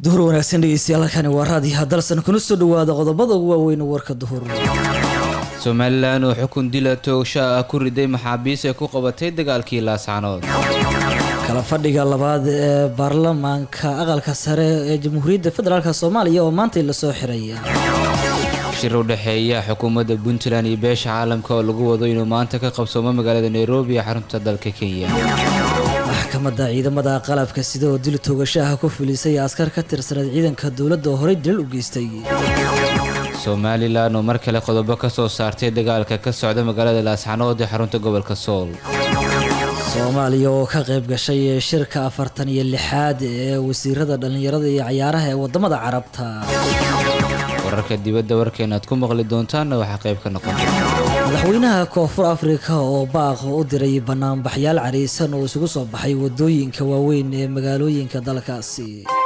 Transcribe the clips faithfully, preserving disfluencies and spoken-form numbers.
duhur wanaagsan dhegeystayaal halkani waa raadiyaha dalsan kuna soo dhawaada qodobada ugu waaweyn warka duhur. Somaliland oo xukun dila toogasho ah ku riday maxaabiis ay ku qabatay dagaalkii Laascaanood. kala fadhiga labaad ee baarlamaanka aqalka sare ee Jamhuuriyadda Federaalka Soomaaliya oo maanta la soo xiray. shir u dhaxeeya xukuumadda Puntland iyo beesha caalamka oo lagu wado inuu maanta ka qabsoomo magaalada Nairobi ee xarunta dalka Kenya. maxkamadda ciidamada qalabka sida oo dil toogashaha ku filisay askar ka tirsan ciidanka dawladda oo horey dil u geystay. Somaliland oo mar kale qodobo ka soo saartay dagaalka ka socda magaalada Laascaanood ee xarunta gobolka Sool. Soomaaliya oo ka qayb gashay shirka afartan iyo lixaad ee wasiirada dhalinyarada iyo ciyaaraha ee wadamada Carabta. wararka dibadda warkeena aad ku maqli doontaan waxa qayb ka noqon doona madaxweynaha Koonfur Afrika oo baaq u diray banaanbaxyaal cariisan oo isugu soo baxay wadooyinka waaweyn ee magaalooyinka dalkaasi.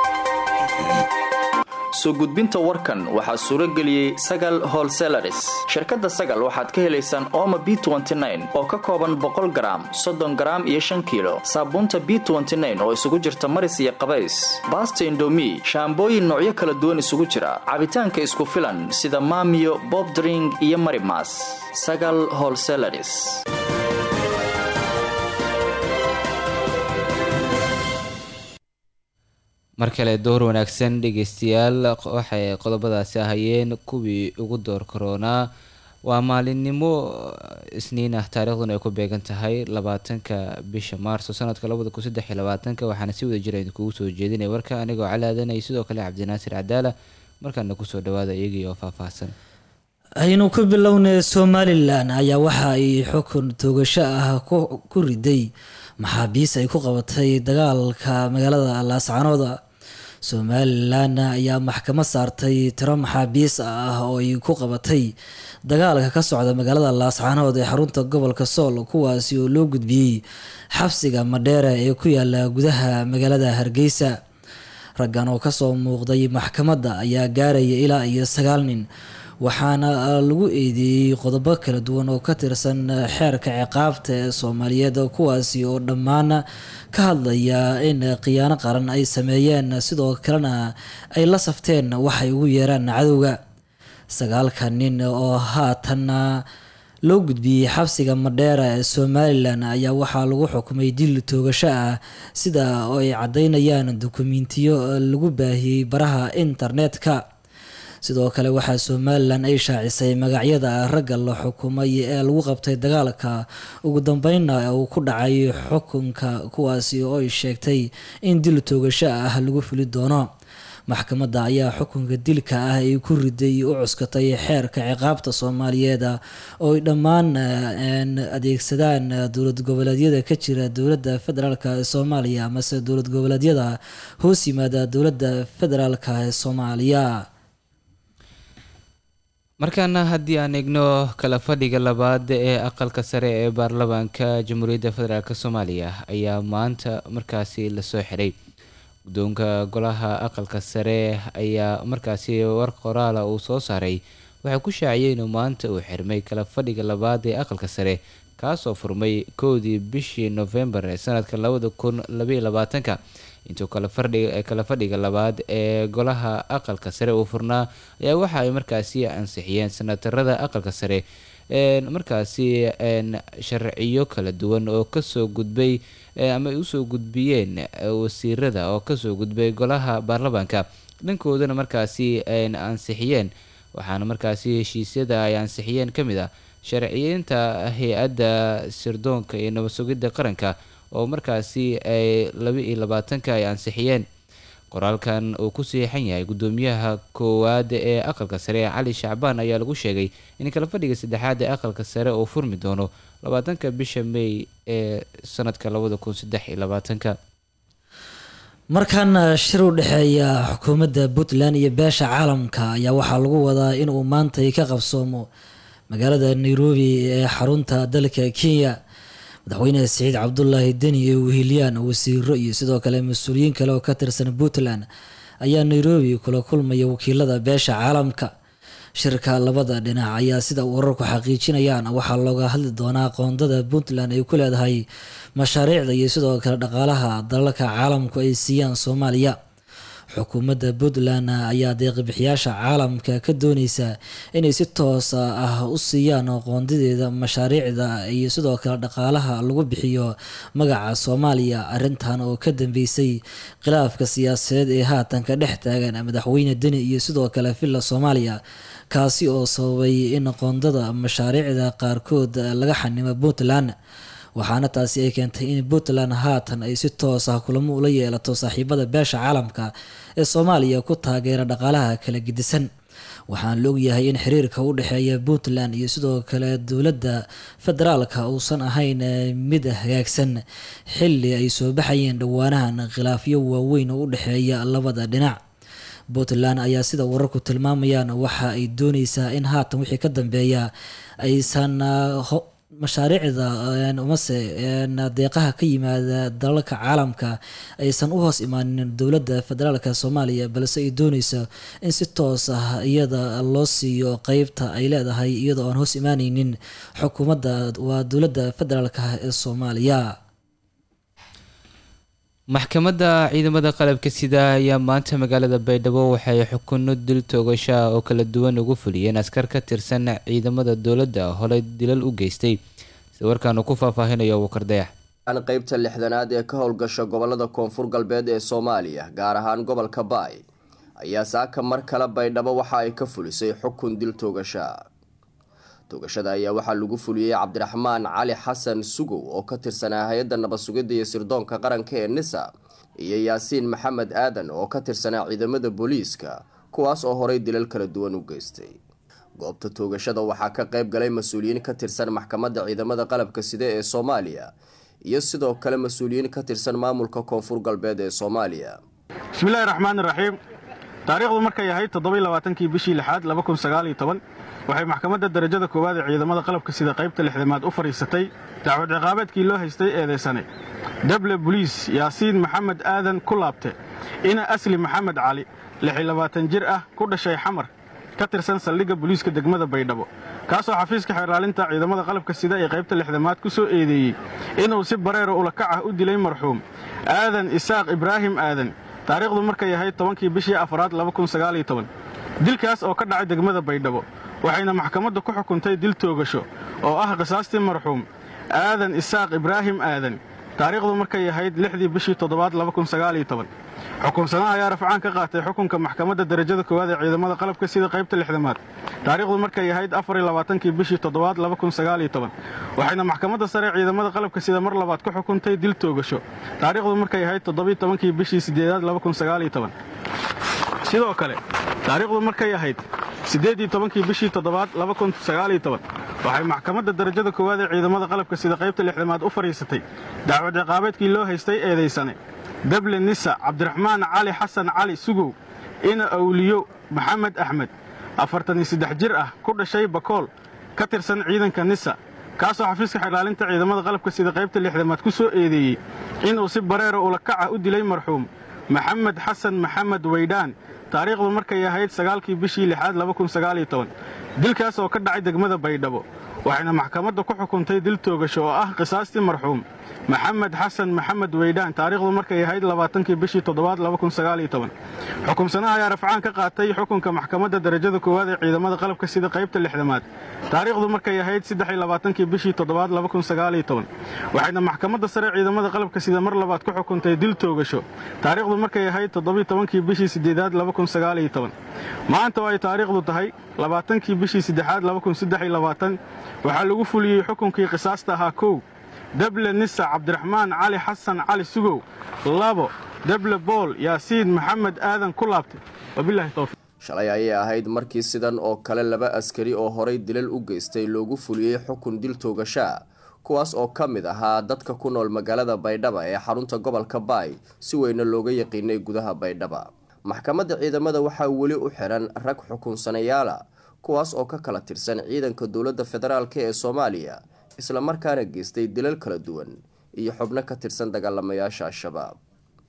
soo gudbinta warkan waxaa suura geliyay Sagal Wholesalers. shirkadda Sagal waxaad ka helaysaan Omo B twenty nine oo ka kooban boqol garaam, soddon garaam iyo shan kiilo, saabuunta B twenty nine oo isugu jirta maris iyo qabays, basta Indomie, shaambooyin noocyo kala duwan isugu jira, cabitaanka isku filan sida Maamiyo, Bob Drink iyo Marimas. Sagal Wholesalers. mar kale door wanaagsan dhegeystayaal waxay qodobadaasi ahayeen kuwii ugu door corona waa maalinimo isniin ah taariikhduna ay ku beegan tahay labaatanka bisha maarso sanadka labada kun saddex iyo labaatanka waxaana si wada jira idinkugu soo jeedinay warka anigoo calaadanay sidoo kale cabdinaasir cadaala markaana kusoo dhawaada iyagii oo faahfaahsan. aynu ku bilownay Somaliland ayaa waxa ay xukun toogasho ah ku riday maxaabiis ay ku qabatay dagaalka magaalada Laascaanood. Somaliland ayaa maxkamad saartay tiro maxaabiis ah oo ay ku qabatay dagaalka ka socda magaalada Laascaanood ee xarunta gobolka Sool kuwaasi oo loo gudbiyay xabsiga Madheera ee ku yaala gudaha magaalada Hargeysa. raggan oo ka soo muuqday maxkamadda ayaa gaaraya ilaa iyo sagaal nin waxaana lagu eedeeyay qodobo kala duwan oo ka tirsan xeerka ciqaabta ee Soomaaliyeed kuwaasi oo dhammaan ka hadlaya in khiyaano qaran ay sameeyeen sidoo kalena ay la safteen waxay ugu yeeraan cadowga. sagaalka nin oo haatan loo gudbiyay xabsiga Madheera ee Somaliland ayaa waxaa lagu xukumay dil toogasho ah sida oo ay cadeynayaan dukumiintiyo lagu baahiyay baraha internetka. sidoo kale waxaa Somaliland ay shaacisay magacyada ragga la xukumay ee lagu qabtay dagaalka ugu dambeynna uu ku dhacay xukunka kuwaasi oo ay sheegtay in dil toogasho ah lagu fuli doono. maxkamadda ayaa xukunka dilka ah ay ku riday u cuskatay xeerka ciqaabta Soomaaliyeed oo ay dhammaan adeegsadaan dowlad goboleedyada ka jira dowladda federaalka ee Soomaaliya ama se dowlad goboleedyada hoos yimaada dowladda federaalka ee Soomaaliya. markaana haddii aan eegno kala fadhiga labaad ee aqalka sare ee baarlamaanka Jamhuuriyadda Federaalka Soomaaliya ayaa maanta markaasi la soo xiray. guddoonka golaha aqalka sare ayaa markaasi war qoraal uu soo saaray waxa ku shaaciyay inuu maanta uu xirmay kala fadhiga labaad ee aqalka sare kaasoo furmay kowdii bishii November ee sanadka labada kun laba iyo labaatanka. intuu kala fadhiga kala fadhiga labaad ee golaha aqalka sare uu furnaa ayaa waxa ay markaasi ansixiyeen senatarada aqalka sare ee markaasi sharciyo kala duwan oo ka soo gudbay ama ay u soo gudbiyeen wasiirada oo ka soo gudbay golaha baarlamaanka dhankoodana markaasi ansixiyeen. waxaana markaasi heshiisyada ay ansixiyeen ka mid ah sharciyeynta hay-adda sirdoonka iyo nabad sugidda qaranka oo markaasi ay laba iyo labaatanka ay ansixiyeen. qoraalkan uu ku saxiixan yahay guddoomiyaha koowaad ee aqalka sare Cali Shacbaan ayaa lagu sheegay in kala fadhiga saddexaad ee aqalka sare uu furmi doono labaatanka bisha May ee sanadka labada kun saddex iyo labaatanka. markan shir u dhaxeeya xukuumadda Puntland iyo beesha caalamka ayaa waxaa lagu wadaa in uu maanta ka qabsoomo magaalada Nairobi ee xarunta dalka Kenya. madaxweyne Saciid Cabdullaahi Deni ee weheliyaan wasiiro iyo sidoo kale mas'uuliyiin kale oo ka tirsan Puntland ayaa Nairobi kula kulmaya wakiilada beesha caalamka. shirka labada dhinac ayaa sida wararku xaqiijinayaan waxaa looga hadli doonaa qoondada Puntland ay ku leedahay mashaariicda iyo sidoo kale dhaqaalaha dalalka caalamku ay siiyaan Soomaaliya. xukuumadda puntland ayaa deeqibixiyaasha caalamka ka dooneysa inay si toos ah u siiyaan qoondadeeda mashaariicda iyo sidoo kale dhaqaalaha lagu bixiyo magaca soomaaliya. arrintan oo ka dambeysay khilaafka siyaasadeed ee haatan ka dhex taagan madaxweyne deni iyo sidoo kale villa soomaaliya, kaasi oo sababay in qoondada mashaariicda qaarkood laga xanimo puntland, waxaana taasi ay keentay in puntland haatan ay si toos ah kulamo ula yeelato saaxiibada beesha caalamka ee soomaaliya ku taageera dhaqaalaha kala gedisan. waxaan la ogyahay in xiriirka u dhexeeya puntland iyo sidoo kale dowladda federaalka uusan ahayn mid hagaagsan xilli ay soo baxayeen dhowaanahan khilaafyo waaweyn oo u dhexeeya labada dhinac. puntland ayaa sida wararku tilmaamayaan waxa ay dooneysaa in haatan wixii ka dambeeya aysan mashaariicda umase deeqaha ka yimaada dalalka caalamka aysan u hoos imaanin dowladda federaalka soomaaliya, balse ay dooneyso in si toos ah iyada loo siiyo qeybta ay leedahay iyadoo aan hoos imaaneynin xukuumadda waa dowladda federaalka ee soomaaliya. maxkamadda ciidamada qalabka sida ayaa maanta magaalada baydhabo waxay xukuno dil toogasha oo kala duwan ugu fuliyeen askar ka tirsan ciidamada dowladda holay dilal u geystay, sida warkaan uu ku faahfaahinayo Wakar Dayax. qaybta lixdanaad ee ka howlgasha gobolada koonfur galbeed ee Soomaaliya gaar ahaan gobolka Baay ayaa saaka mar kale baydhabo waxa ay ka fulisay xukun dil toogasha. toogashada ayaa waxaa lagu fuliyay Cabdiraxmaan Cali Xasan Sugow oo ka tirsanaa hay'adda nabad sugidda iyo sirdoonka qaranka ee Nisa iyo Yaasiin Maxamed Aadan oo ka tirsanaa ciidamada booliiska kuwaas oo horay dilal kala duwan u geystay. goobta toogashada waxaa ka qayb galay mas'uuliyiin ka tirsan maxkamadda ciidamada qalabka sida ee Soomaaliya iyo sidoo kale mas'uuliyiin ka tirsan maamulka koonfur galbeed ee Soomaaliya. bismillaahir rahmaanir rahiim. taariikhdu markay ahayd toddoba iyo labaatankii bishii lixaad laba kun sagaal iyo toban waxay maxkamadda darajada koowaad ee ciidamada qalabka sida qaybta lixdamaad u fariisatay dacwad ciqaabeedkii loo haystay eedeysane dable boliis Yaasiin Maxamed Aadan ku laabte ina Asli Maxamed Cali lix iyo labaatan jir ah ku dhashay Xamar ka tirsan saldhigga booliiska degmada Baydhabo, kaasoo xafiiska xeeraalinta ciidamada qalabka sida ee qaybta lixdamaad ku soo eedeeyay inuu si bareer ula kac ah u dilay marxuum Aadan Isaaq Ibraahim Aadan taariikhdu markay ahayd tobankii bishii afraad laba kun sagaal iyo toban. dilkaas oo ka dhacay degmada Baydhabo waxayna maxkamaddu ku xukuntay dil toogasho oo ah qisaastii marxuum Aadan Isaaq Ibraahim Aadan taariikhdu markay ahayd lixdii bishii toddobaad laba kun sagaal iyo toban. xukunsanaha ayaa rafcaan ka qaatay xukunka maxkamadda darajada koowaad ee ciidamada qalabka sida qaybta lixdamaad taariikhdu markay ahayd afar iyo labaatankii bishii toddobaad laba kun sagaal iyo toban, waxayna maxkamadda sare ciidamada qalabka sida mar labaad ku xukuntay dil toogasho taariikhdu markay ahayd toddoba iyo tobankii bishii sideedaad laba kun sagaal iyo toban. sidoo kale taariikhdu markay ahayd siddeed iyo tobankii bishii toddobaad laba kun sagaal iyo toban waxay maxkamadda darajada koowaad ee ciidamada qalabka sida qaybta lixdamaad u fariisatay dacwad ciqaabeedkii loo haystay eedeysane dable Nisa Cabdiraxmaan Cali Xasan Cali Sugow ina Awliyo Maxamed Axmed afartan iyo saddex jir ah ku dhashay Bakool ka tirsan ciidanka Nisa, kaasoo xafiiska xeeraalinta ciidamada qalabka sida qaybta lixdamaad ku soo eedeeyay inuu si bareer ula kac ah u dilay marxuum Maxamed Xasan Maxamed Weydaan taariikhdu markay ahayd sagaalkii bishii lixaad laba kun sagaal iyo toban. dilkaas oo ka dhacay degmada Baydhabo waxayna maxkamadda ku xukuntay dil toogasho oo ah qisaastii marxuum Maxamed Xasan Maxamed Weydaan taariikhdu markay ahayd labaatankii bishii toddobaad laba kun sagaal iyo toban. xukunsanaha ayaa rafcaan ka qaatay xukunka maxkamadda darajada koowaad ee ciidamada qalabka sida qaybta lixdamaad taariikhdu markay ahayd saddex iyo labaatankii bishii toddobaad laba kun sagaal iyo toban, waxayna maxkamadda sare ciidamada qalabka sida mar labaad ku xukuntay dil toogasho taariikhdu markay ahayd toddoba iyo tobankii bishii sideedaad laba kun sagaal iyo toban. maanta oo ay taariikhdu tahay labaatankii bishii saddexaad laba kun saddex iyo labaatan waxaa lagu fuliyey xukunkii qisaasta ahaa kow dable Nisa Cabdiraxmaan Cali Xasan Cali Sugow, labo dable Bool Yaasiin Maxamed Aadan ku laabtay. wabillahi tawfiiq. shalay ayay ahayd markii sidan oo kale laba askari oo horay dilal u geystay loogu fuliyey xukun dil toogasha kuwaas oo ka mid ahaa dadka ku nool magaalada Baydhabo ee xarunta gobolka Baay si weyn looga yaqiinay gudaha Baydhabo. maxkamadda ciidamada waxaa weli u xiran rag xukunsanayaal kuwaas oo ka kala tirsan ciidanka dowladda federaalka ee Soomaaliya isla markaana geystay dilal kala duwan iyo xubno ka tirsan dagaalamayaasha Al-Shabaab.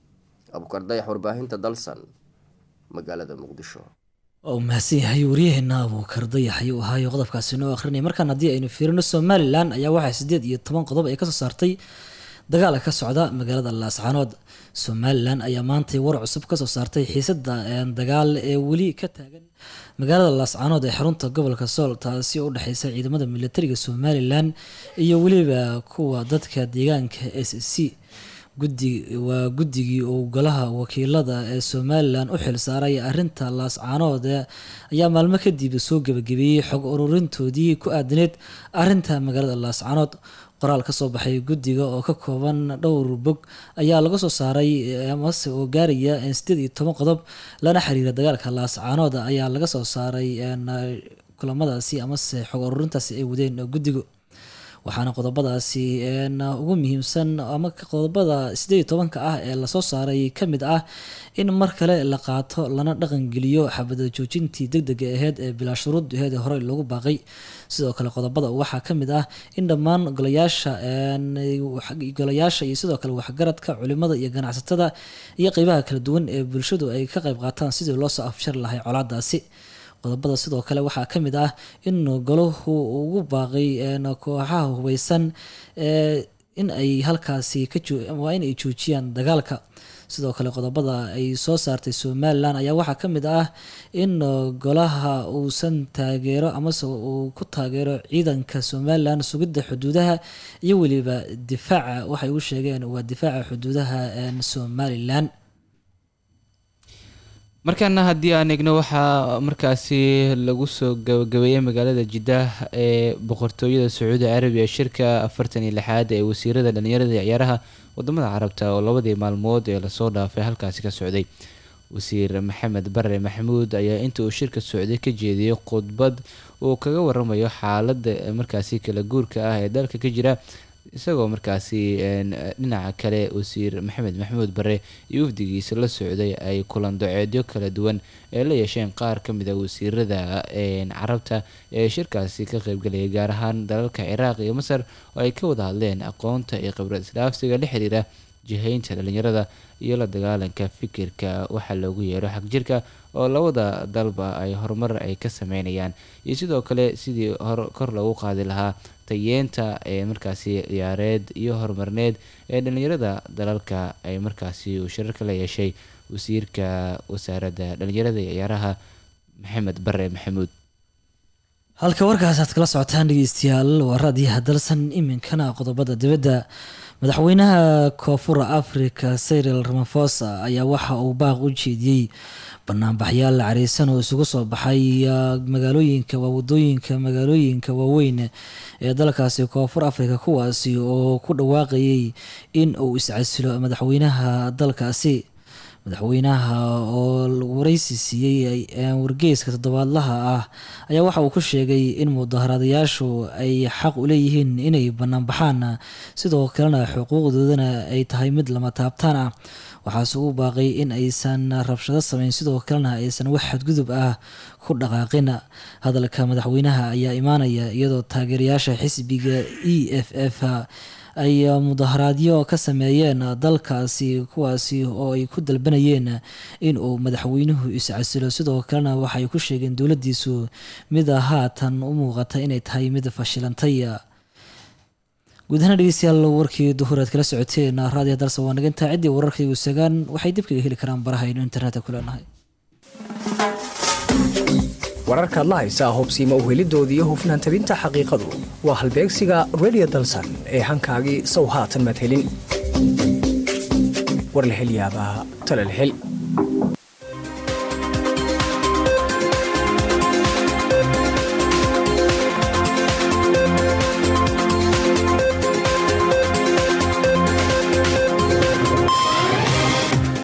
Abukar Dayax, warbaahinta Dalsan, magaalada Muqdisho. oo mahadsan yahay waryaheena Abukar Dayax ayuu ahaa qodobkaasi noo akhrinay. markaan haddii aynu fiirino Somaliland ayaa waxaa siddeed iyo toban qodob ay ka soo saartay dagaal ka socda magaalada laascaanood. Somalilan ayaa maantay war cusub ka soo saartay xiisada dagaal ee weli ka taagan magaalada laascaanood ee xarunta gobolka Sool, taasi oo u dhaxaysa ciidamada militariga Somalilan iyo weliba kuwa dadka deegaanka S C. guddi waa guddigii oo golaha wakiilada ee Somalilan u xil saaray arrinta laascaanood ayaa maalmo kadib soo gabagabeeyay xog ururintoodii ku aadneed arrinta magaalada laascaanood. qoraal ka soo baxay guddiga oo ka kooban dhowr bog ayaa laga soo saaray amase oo gaaraya sideed iyo toban qodob lana xiriira dagaalka laascaanood ayaa laga soo saaray kulamadaasi amase xog ururintaasi ay wadeen guddiga. waxaana qodobadaasi ugu muhiimsan ama qodobada sideed iyo tobanka ah ee lasoo saaray ka mid ah in mar kale la qaato lana dhaqangeliyo xabad joojintii degdega ahayd ee bilaa shuruud ahayd ee horey loogu baaqay. sidoo kale qodobada waxaa ka mid ah in dhammaan golayaasha golayaasha iyo sidoo kale waxgaradka culimada iyo ganacsatada iyo qeybaha kala duwan ee bulshadu ay ka qayb qaataan sidii loo soo afshari lahay colaadaasi. qodobada sidoo kale waxaa ka mid ah in golahu ugu baaqay kooxaha hubeysan in ay halkaasi waa in ay joojiyaan dagaalka. sidoo kale qodobada ay soo saartay Somalilan ayaa waxaa ka mid ah in golaha uusan taageero amase uu ku taageero ciidanka Somalilan sugidda xuduudaha iyo weliba difaaca waxay u sheegeen waa difaaca xuduudaha Somalilan. markaana haddii aan eegno waxaa markaasi lagu soo gabagabeeyay magaalada Jiddah ee boqortooyada Sacuudi Carabiya shirka afartan iyo lixaad ee wasiirada dhalinyarada iyo ciyaaraha wadamada carabta oo labadii maalmood ee lasoo dhaafay halkaasi ka socday. wasiir Maxamed Barre Maxamuud ayaa inta uu shirka socday ka jeediyay khudbad uu kaga waramayo xaaladda markaasi kala guurka ah ee dalka ka jira, isagoo markaasi dhinaca kale wasiir Maxamed Maxamuud Barre iyo wafdigiisa la socday ay kulan doceedyo kala duwan ee la yeesheen qaar ka mid ah wasiirada carabta ee shirkaasi ka qaybgalaya, gaar ahaan dalalka Ciraaq iyo Masar, oo ay ka wada hadleen aqoonta iyo khibrad isdhaafsiga la xiriira jihaynta dhalinyarada iyo la dagaalanka fikirka waxa loogu yeero xag jirka oo labada dalba ay horumar ay ka sameynayaan, iyo sidoo kale sidii kor loogu qaadi lahaa tayeenta ee markaasi ciyaareed iyo horumarneed ee dhalinyarada dalalka ay markaasi uu shirarka la yeeshay wasiirka wasaaradda dhalinyarada iyo ciyaaraha Maxamed Barre Maxamuud. halka warkaas aad kala socotaan dhegeystayaal waa raadiyaha dalsan. iminkana qodobada dibadda. madaxweynaha koonfur Afrika Cyril Ramaphosa ayaa waxa uu baaq u jeediyey banaanbaxyaal cariisan oo isugu soo baxay magaalooyinka waa wadooyinka magaalooyinka waaweyn ee dalkaasi koonfur Afrika, kuwaasi oo ku dhawaaqayay in uu iscasilo madaxweynaha dalkaasi. madaxweynaha oo wareysi siiyey wargeyska toddobaadlaha ah ayaa waxa uu ku sheegay in mudaharaadayaashu ay xaq u leeyihiin inay banaanbaxaan, sidoo kalena xuquuqdoodana ay tahay mid lama taabtaan ah. waxaase uu baaqay in aysan rabshado sameyn, sidoo kalena aysan wax xadgudub ah ku dhaqaaqin. hadalka madaxweynaha ayaa imaanaya iyadoo taageerayaasha xisbiga E F F ay mudaharaadyo ka sameeyeen dalkaasi, kuwaasi oo ay ku dalbanayeen in uu madaxweynuhu iscasilo. sidoo kalena waxay ku sheegeen dowladiisu mid haatan u muuqata inay tahay mid fashilantay. guud ahaan dhegeystayaal warkii duhur aad kala socoteen raadiyaha dalsan waa naga intaa. ciddii wararkaygu sagaan waxay dib kaga heli karaan barahaynu internetka ku leenahay. wararka la haysa hubsiima u helidoodii iyo hufnaan tabinta xaqiiqadu waa halbeegsiga Radio Dalsan ee hankaagii sow haatan mad helin. war la hel yaabaa tala la hel.